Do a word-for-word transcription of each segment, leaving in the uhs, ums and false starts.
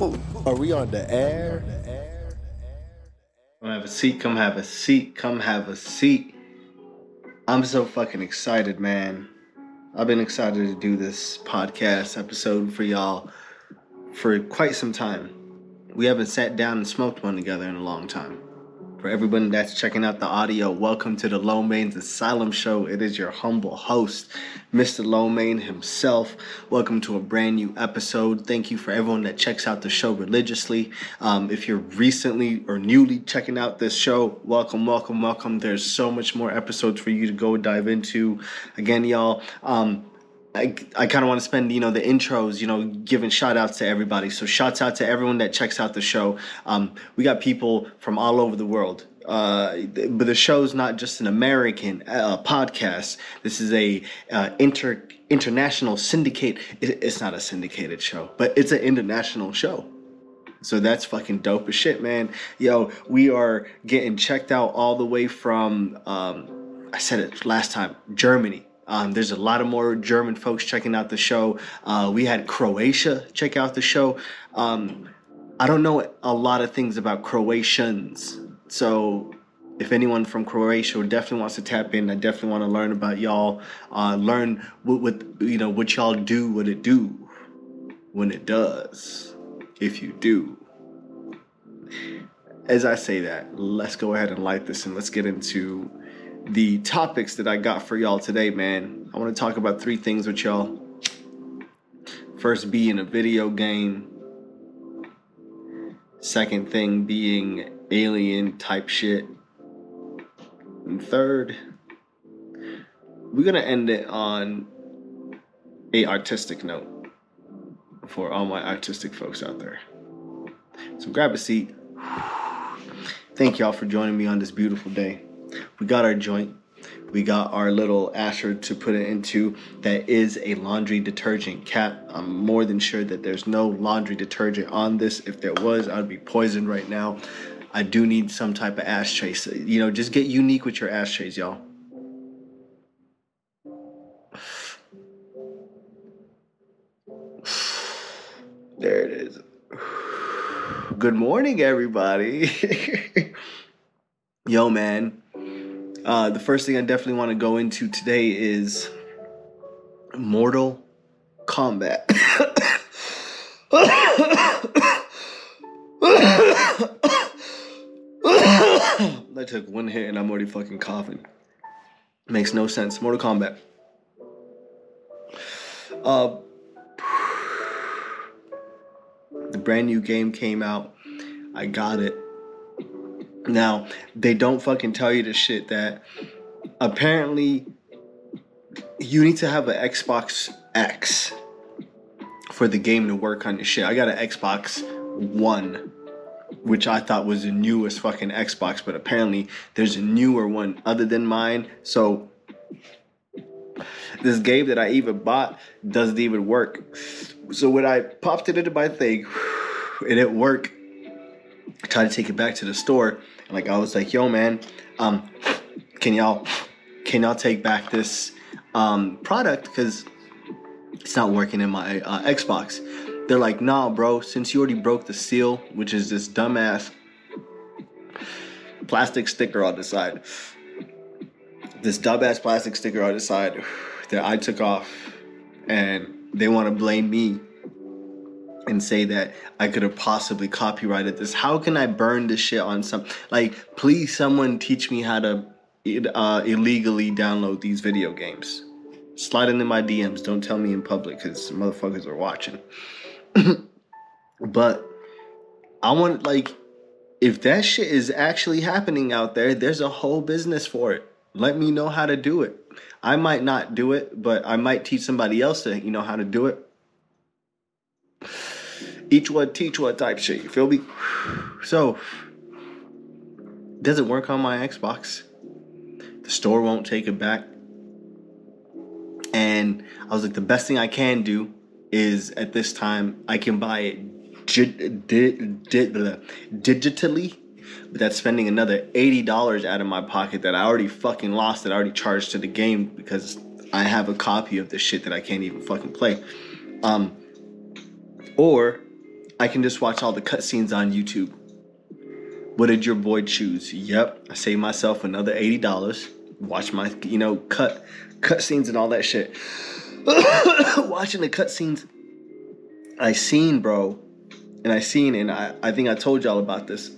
Are we on the air? Come have a seat, come have a seat, come have a seat. I'm so fucking excited, man. I've been excited to do this podcast episode for y'all for quite some time. We haven't sat down and smoked one together in a long time. For everyone that's checking out the audio, welcome to the Lo Main's Asylum Show. It is your humble host, Mister Lo Main himself. Welcome to a brand new episode. Thank you for everyone that checks out the show religiously. Um, if you're recently or newly checking out this show, welcome, welcome, welcome. There's so much more episodes for you to go dive into. Again, y'all, um, I, I kind of want to spend, you know, the intros, you know, giving shout outs to everybody. So shouts out to everyone that checks out the show. Um, we got people from all over the world. Uh, but the show's not just an American uh, podcast. This is a uh, inter international syndicate. It, it's not a syndicated show, but it's an international show. So that's fucking dope as shit, man. Yo, we are getting checked out all the way from, um, I said it last time, Germany. Um, there's a lot of more German folks checking out the show. Uh, we had Croatia check out the show. Um, I don't know a lot of things about Croatians. So if anyone from Croatia definitely wants to tap in, I definitely want to learn about y'all. Uh, learn what, what, you know, what y'all do, what it do, when it does, if you do. As I say that, let's go ahead and light this and let's get into the topics that I got for y'all today, man. I want to talk about three things with y'all. First being a video game. Second thing being alien type shit. And third, we're going to end it on a artistic note for all my artistic folks out there. So grab a seat. Thank y'all for joining me on this beautiful day. We got our joint. We got our little Asher to put it into that is a laundry detergent cap. I'm more than sure that there's no laundry detergent on this. If there was, I'd be poisoned right now. I do need some type of ashtray. So, you know, just get unique with your ashtrays, y'all. There it is. Good morning, everybody. Yo, man. Uh, the first thing I definitely want to go into today is Mortal Kombat. I took one hit and I'm already fucking coughing. Makes no sense. Mortal Kombat. Uh, the brand new game came out. I got it. Now, they don't fucking tell you the shit that apparently you need to have an Xbox X for the game to work on your shit. I got an Xbox One, which I thought was the newest fucking Xbox, but apparently there's a newer one other than mine. So this game that I even bought doesn't even work. So when I popped it into my thing, it didn't work. I tried to take it back to the store. And like I was like, yo, man, um, can y'all can y'all take back this um, product because it's not working in my uh, Xbox. They're like, nah, bro, since you already broke the seal, which is this dumbass plastic sticker on the side. This dumbass plastic sticker on the side that I took off, and they want to blame me and say that I could have possibly copyrighted this. How can I burn this shit on some... Like, please, someone teach me how to uh, illegally download these video games. Slide into my D Ms. Don't tell me in public because motherfuckers are watching. But I want, like, if that shit is actually happening out there, there's a whole business for it. Let me know how to do it. I might not do it, but I might teach somebody else to, you know, how to do it. Each one, teach one type shit. You feel me? So, does it work on my Xbox? The store won't take it back. And I was like, the best thing I can do is at this time, I can buy it di- di- di- digitally. But that's spending another eighty dollars out of my pocket that I already fucking lost, that I already charged to the game because I have a copy of this shit that I can't even fucking play. Um, or I can just watch all the cutscenes on YouTube. What did your boy choose? Yep, I saved myself another eighty dollars. Watch my, you know, cut cutscenes and all that shit. Watching the cutscenes, I seen, bro, and I seen, and I, I think I told y'all about this.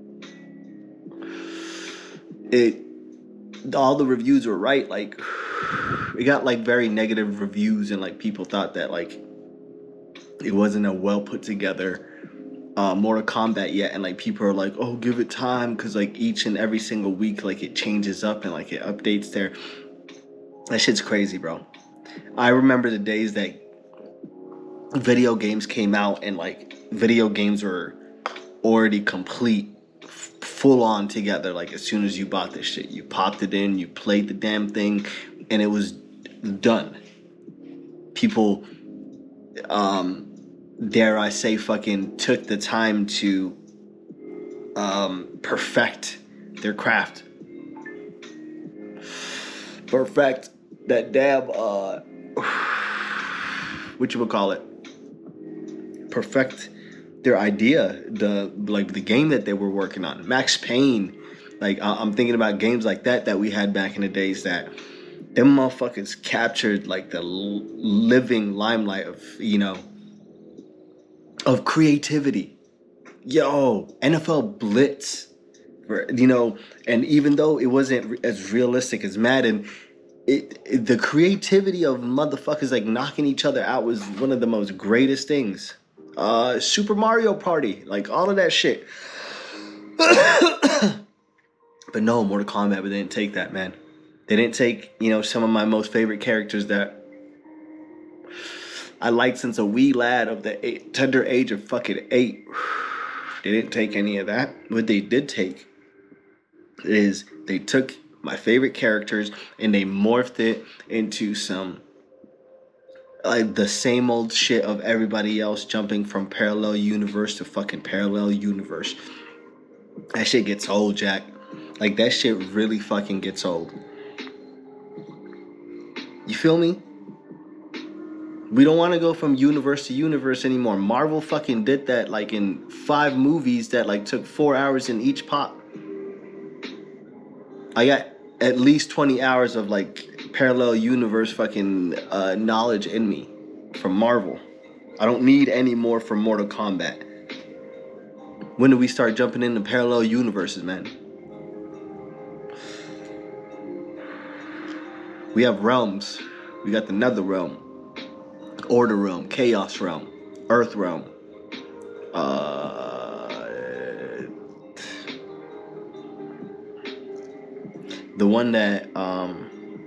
It, all the reviews were right. Like, it got like very negative reviews, and like people thought that like it wasn't a well put together Uh, Mortal Kombat yet, and like people are like, oh, give it time, because like each and every single week like it changes up and like it updates there. That shit's crazy, bro. I remember the days that video games came out and like video games were already complete, f- full on together. Like as soon as you bought this shit, you popped it in, you played the damn thing, and it was done. People um dare I say, fucking took the time to um, perfect their craft. Perfect that damn, uh, what you would call it? Perfect their idea, the like the game that they were working on. Max Payne, like I'm thinking about games like that that we had back in the days that them motherfuckers captured like the living limelight of, you know, of creativity. Yo, N F L Blitz, you know, and even though it wasn't as realistic as Madden, it, it the creativity of motherfuckers like knocking each other out was one of the most greatest things. Uh, Super Mario Party, like all of that shit. But no, Mortal Kombat, but they didn't take that, man. They didn't take, you know, some of my most favorite characters that I liked since a wee lad of the eight, tender age of fucking eight. They didn't take any of that. What they did take is they took my favorite characters and they morphed it into some like the same old shit of everybody else jumping from parallel universe to fucking parallel universe. That shit gets old, Jack. Like that shit really fucking gets old. You feel me? We don't want to go from universe to universe anymore. Marvel fucking did that like in five movies that like took four hours in each pop. I got at least twenty hours of like parallel universe fucking uh, knowledge in me from Marvel. I don't need any more from Mortal Kombat. When do we start jumping into parallel universes, man? We have realms. We got the Nether Realm, Order Realm, Chaos Realm, Earth Realm. Uh, the one that um,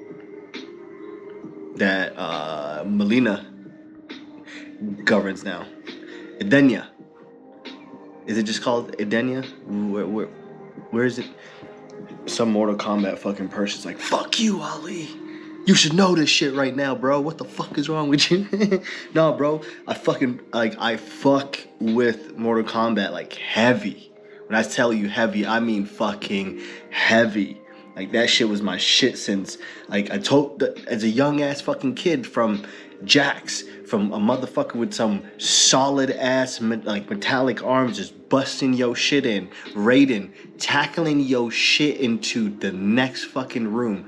that uh, Melina governs now, Edenia. Is it just called Edenia? Where, where, where is it? Some Mortal Kombat fucking person's like, fuck you, Ali. You should know this shit right now, bro. What the fuck is wrong with you? No, bro. I fucking, like, I fuck with Mortal Kombat, like, heavy. When I tell you heavy, I mean fucking heavy. Like, that shit was my shit since, like, I told, as a young-ass fucking kid from Jax, from a motherfucker with some solid-ass, like, metallic arms just busting yo shit in. Raiden, tackling yo shit into the next fucking room.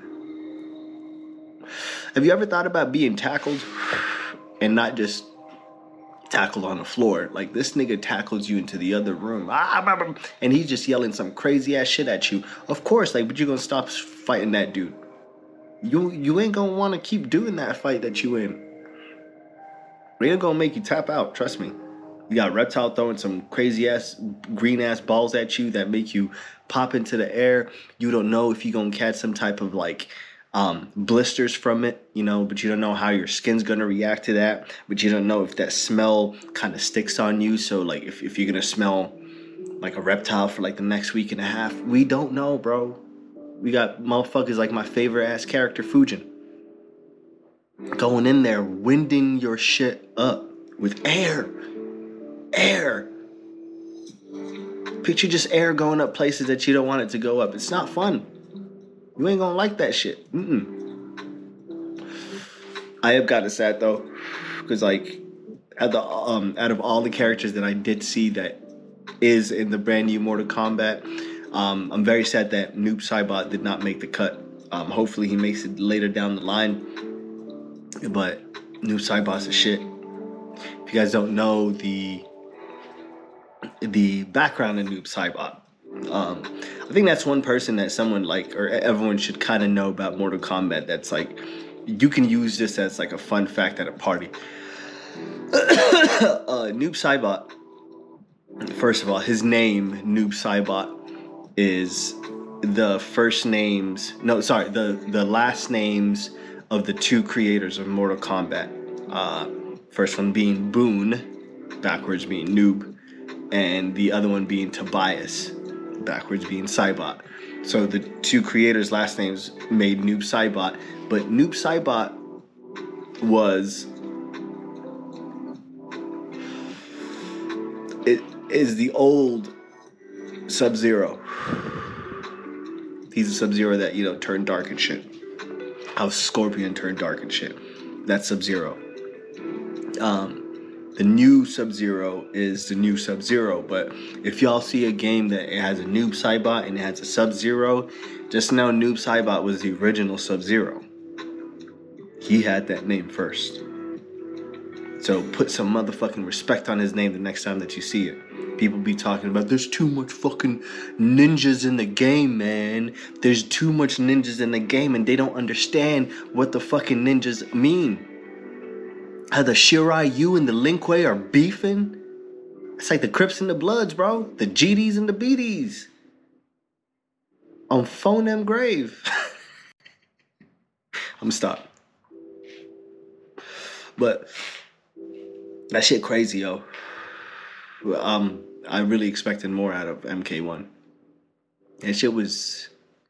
Have you ever thought about being tackled and not just tackled on the floor? Like, this nigga tackles you into the other room, and he's just yelling some crazy ass shit at you. Of course, like, but you gonna stop fighting that dude. You you ain't gonna want to keep doing that fight that you in. It ain't gonna make you tap out, trust me. You got Reptile throwing some crazy ass green ass balls at you that make you pop into the air. You don't know if you're gonna catch some type of like Um, blisters from it, you know, but you don't know how your skin's gonna react to that, but you don't know if that smell kind of sticks on you. So like if, if you're gonna smell like a reptile for like the next week and a half, we don't know, bro. We got motherfuckers like my favorite ass character, Fujin, going in there winding your shit up with air air picture just air going up places that you don't want it to go up. It's not fun. You ain't gonna like that shit. Mm-mm. I have gotten sad though, because like Out of, the, um, out of all the characters that I did see that is in the brand new Mortal Kombat, um, I'm very sad that Noob Saibot did not make the cut. Um, hopefully he makes it later down the line. But Noob Saibot's a shit. If you guys don't know the the background of Noob Saibot, um, I think that's one person that someone like, or everyone should kind of know about Mortal Kombat. That's like, you can use this as like a fun fact at a party. uh, Noob Saibot, first of all, his name, Noob Saibot, is the first names, no, sorry, the, the last names of the two creators of Mortal Kombat. Uh, first one being Boon, backwards being Noob, and the other one being Tobias, backwards being Saibot. So the two creators' last names made Noob Saibot, but Noob Saibot was... It is the old Sub-Zero. He's a Sub-Zero that, you know, turned dark and shit. How Scorpion turned dark and shit. That's Sub-Zero. Um, the new Sub-Zero is the new Sub-Zero. But if y'all see a game that it has a Noob Saibot and it has a Sub-Zero, just know Noob Saibot was the original Sub-Zero. He had that name first. So put some motherfucking respect on his name the next time that you see it. People be talking about, there's too much fucking ninjas in the game, man. There's too much ninjas in the game, and they don't understand what the fucking ninjas mean. How the Shirai Yu and the Lin Kuei are beefing. It's like the Crips and the Bloods, bro. The G Ds and the B Ds. On Phone Them Grave. I'm gonna stop. But... that shit crazy, yo. Um, I really expected more out of M K one. That shit was...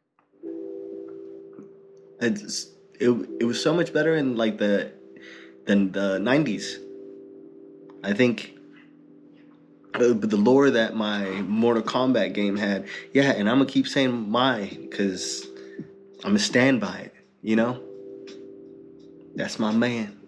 It's, it, it was so much better in, like, the... than the nineties. I think... Uh, but the lore that my Mortal Kombat game had... Yeah, and I'm gonna keep saying my, because I'm gonna stand by it, you know? That's my man.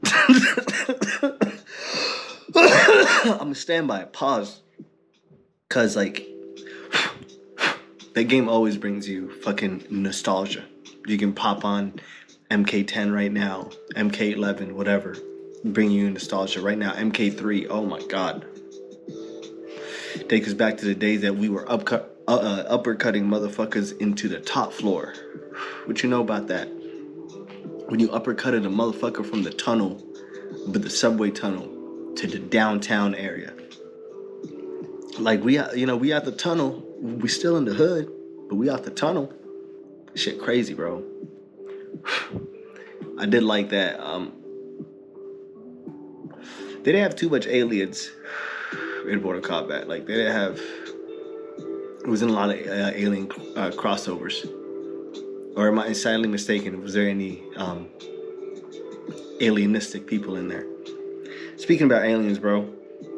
I'm gonna stand by it. Pause. Cause like that game always brings you fucking nostalgia. You can pop on M K ten right now, M K eleven, whatever. Bring you nostalgia right now. M K three. Oh my god. Take us back to the days that we were upcut, uh, uh, uppercutting motherfuckers into the top floor. What you know about that? When you uppercutted a motherfucker from the tunnel, but the subway tunnel, to the downtown area. Like we, you know, we out the tunnel. We still in the hood, but we out the tunnel. Shit, crazy, bro. I did like that. Um, they didn't have too much aliens in Mortal Kombat. Like they didn't have. It was in a lot of uh, alien uh, crossovers. Or am I sadly mistaken? Was there any um, alienistic people in there? Speaking about aliens, bro,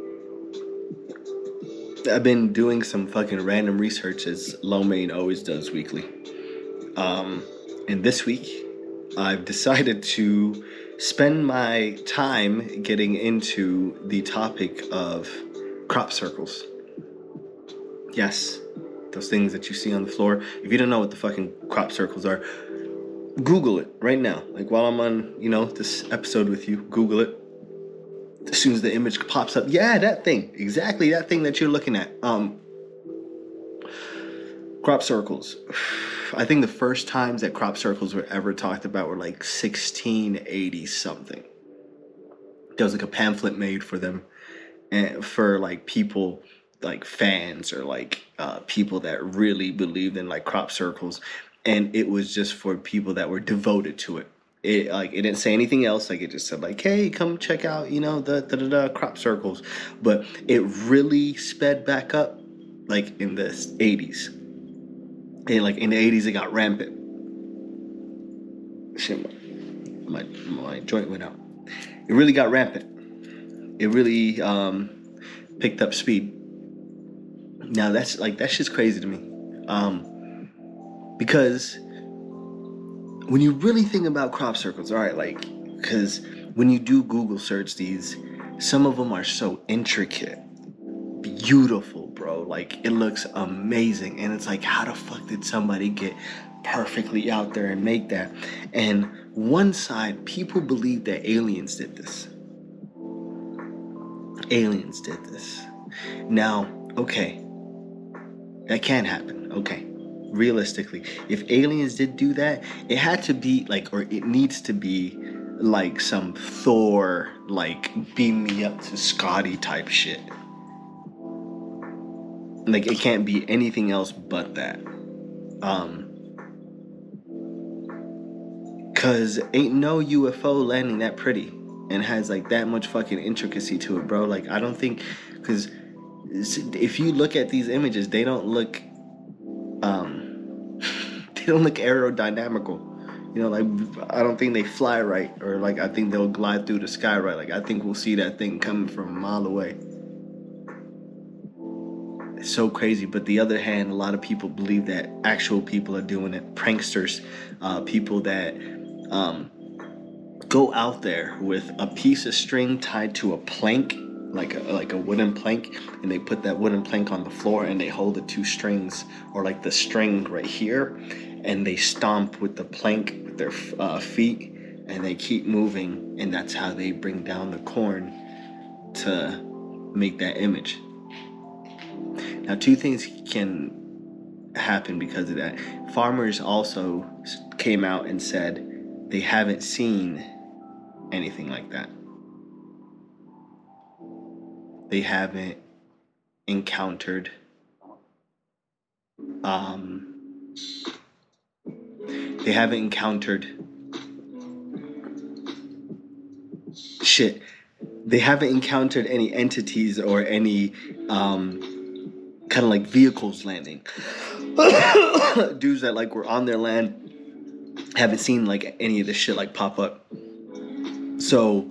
I've been doing some fucking random research as Lo Mein always does weekly. Um, and this week, I've decided to spend my time getting into the topic of crop circles. Yes, those things that you see on the floor. If you don't know what the fucking crop circles are, Google it right now. Like while I'm on, you know, this episode with you, Google it. As soon as the image pops up, yeah, that thing, exactly that thing that you're looking at. Um, crop circles. I think the first times that crop circles were ever talked about were like sixteen eighty something. There was like a pamphlet made for them, and for like people, like fans or like uh, people that really believed in like crop circles, and it was just for people that were devoted to it. It like it didn't say anything else. Like it just said like, hey, come check out, you know, the the, the, the crop circles. But it really sped back up like in the eighties. And like in the eighties, it got rampant. Shit, my my joint went out. It really got rampant. It really um, picked up speed. Now that's like that's just crazy to me, um, because. When you really think about crop circles, all right, like, because when you do Google search these some of them are so intricate, beautiful, bro. Like, it looks amazing. And it's like, how the fuck did somebody get perfectly out there and make that? And one side, people believe that aliens did this. Aliens did this. Now, okay, that can happen. Okay, realistically, if aliens did do that, it had to be like, or it needs to be like some Thor, like beam me up to Scotty type shit. Like, it can't be anything else but that. Um, cause ain't no U F O landing that pretty and has like that much fucking intricacy to it, bro. Like, I don't think, cause if you look at these images, they don't look, um, they don't look aerodynamical. You know, like, I don't think they fly right, or like, I think they'll glide through the sky right. Like, I think we'll see that thing coming from a mile away. It's so crazy. But the other hand, a lot of people believe that actual people are doing it. Pranksters, uh, people that um, go out there with a piece of string tied to a plank, like a, like a wooden plank, and they put that wooden plank on the floor and they hold the two strings, or like the string right here, and they stomp with the plank with their uh, feet, and they keep moving, and that's how they bring down the corn to make that image. Now, two things can happen because of that. Farmers also came out and said they haven't seen anything like that. They haven't encountered um they haven't encountered shit they haven't encountered any entities or any um kind of like vehicles landing. Dudes that like were on their land haven't seen like any of this shit like pop up. So,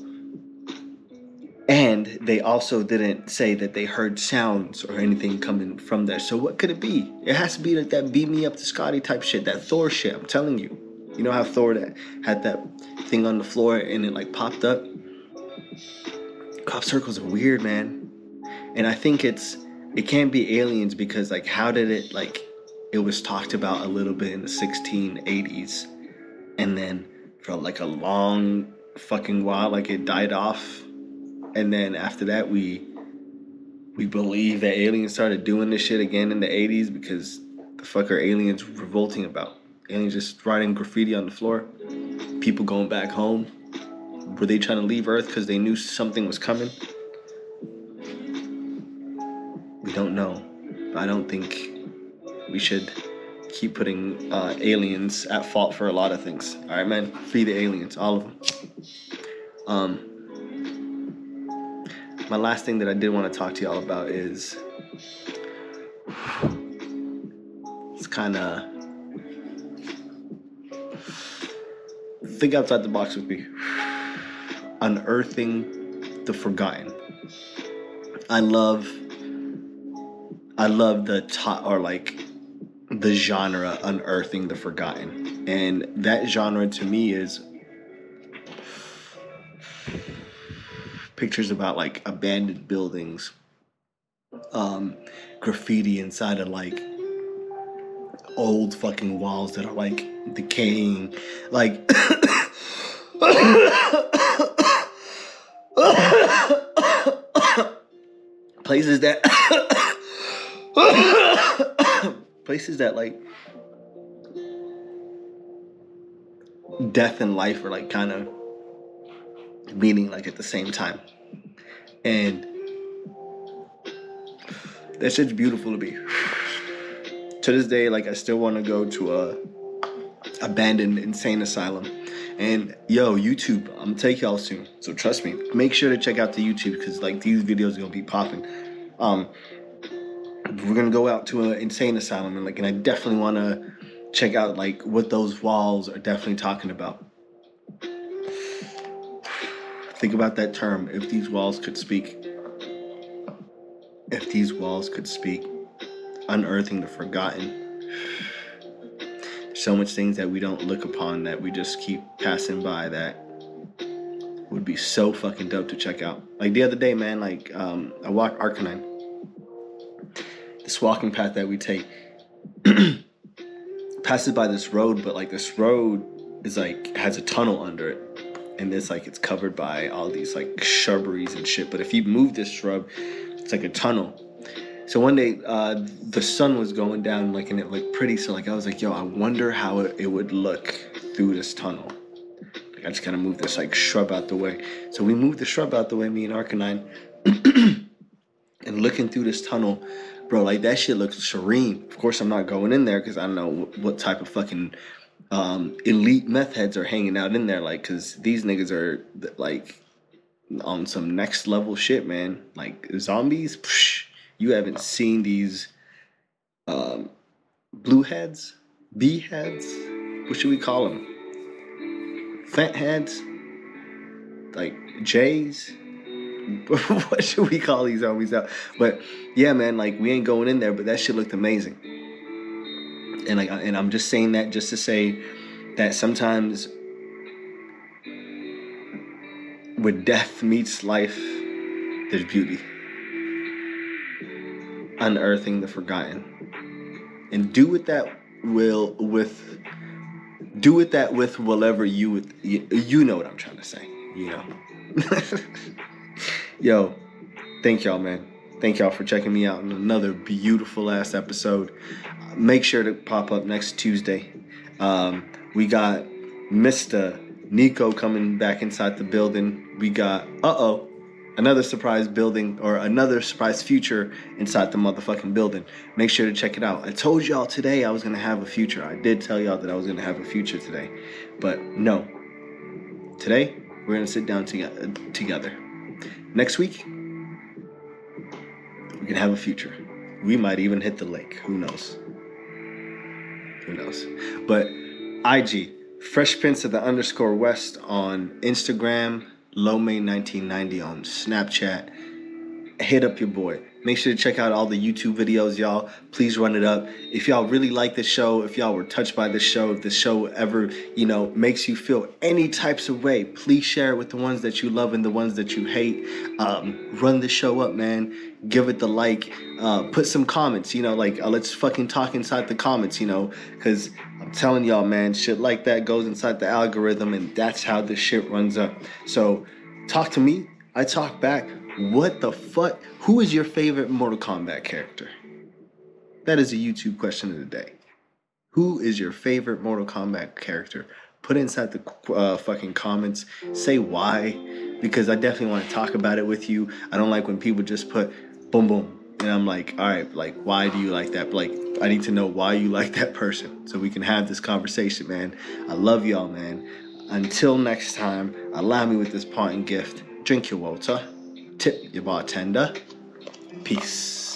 and they also didn't say that they heard sounds or anything coming from there. So what could it be? It has to be like that beam me up to Scotty type shit, that Thor shit. I'm telling you. You know how Thor that had that thing on the floor and it like popped up? Crop circles are weird, man. And I think it's it can't be aliens because like how did it like it was talked about a little bit in the sixteen eighties, and then for like a long fucking while like it died off. And then after that, we we believe that aliens started doing this shit again in the eighties because the fuck are aliens revolting about? Aliens just writing graffiti on the floor? People going back home? Were they trying to leave Earth because they knew something was coming? We don't know. But I don't think we should keep putting uh, aliens at fault for a lot of things. All right, man? Free the aliens, all of them. Um... My last thing that I did want to talk to y'all about is it's kind of think outside the box with me. Unearthing the forgotten. I love I love the top or like the genre unearthing the forgotten, and that genre to me is pictures about like abandoned buildings, um, graffiti inside of like old fucking walls that are like decaying, like places that places that like death and life are like kind of meaning like at the same time. And that shit's beautiful to me. To this day, like I still want to go to a abandoned insane asylum. And yo, YouTube, I'm gonna take y'all soon, so trust me. Make sure to check out the YouTube because like these videos are gonna be popping. Um, we're gonna go out to an insane asylum, and like, and I definitely want to check out like what those walls are definitely talking about. Think about that term. If these walls could speak. If these walls could speak. Unearthing the forgotten. So much things that we don't look upon, that we just keep passing by, that would be so fucking dope to check out. Like the other day, man, like um, I walked Arcanine. This walking path that we take passes by this road, but like this road is like has a tunnel under it. And it's like it's covered by all these like shrubberies and shit. But if you move this shrub, it's like a tunnel. So one day, uh, the sun was going down, like, and it looked pretty. So like I was like, yo, I wonder how it, it would look through this tunnel. Like I just kind of moved this like shrub out the way. So we moved the shrub out the way, me and Arcanine, and looking through this tunnel, bro, like that shit looks serene. Of course, I'm not going in there because I don't know what type of fucking Um, elite meth heads are hanging out in there, like, cause these niggas are like on some next level shit, man. Like zombies, psh, you haven't seen these um, blue heads, bee heads. What should we call them? Fent heads, like Jays. What should we call these zombies out? But yeah, man, like we ain't going in there, but that shit looked amazing. And like, and I'm just saying that just to say that sometimes when death meets life, there's beauty. Unearthing the forgotten, and do with that will with do with that with whatever you you, you know what I'm trying to say. You know. Yo, thank y'all, man. Thank y'all for checking me out on another beautiful ass episode. Make sure to pop up next Tuesday. Um, we got Mister Nico coming back inside the building. We got, uh-oh, another surprise building or another surprise future inside the motherfucking building. Make sure to check it out. I told y'all today I was going to have a future. I did tell y'all that I was going to have a future today. But no. Today, we're going to sit down to- together. Next week, we can have a future. We might even hit the lake. Who knows? Who knows? But I G, Fresh Prince of the underscore West on Instagram, Lomay nineteen ninety on Snapchat. Hit up your boy. Make sure to check out all the YouTube videos, y'all. Please run it up. If y'all really like this show, if y'all were touched by this show, if this show ever, you know, makes you feel any types of way, please share it with the ones that you love and the ones that you hate. Um, run the show up, man. Give it the like. Uh, put some comments, you know, like, uh, let's fucking talk inside the comments, you know, because I'm telling y'all, man, shit like that goes inside the algorithm, and that's how this shit runs up. So talk to me. I talk back. What the fuck? Who is your favorite Mortal Kombat character? That is a YouTube question of the day. Who is your favorite Mortal Kombat character? Put it inside the uh, fucking comments. Say why. Because I definitely want to talk about it with you. I don't like when people just put boom, boom. And I'm like, all right, like, why do you like that? But like, I need to know why you like that person so we can have this conversation, man. I love y'all, man. Until next time, allow me with this parting gift. Drink your water. Tip your bartender. Peace.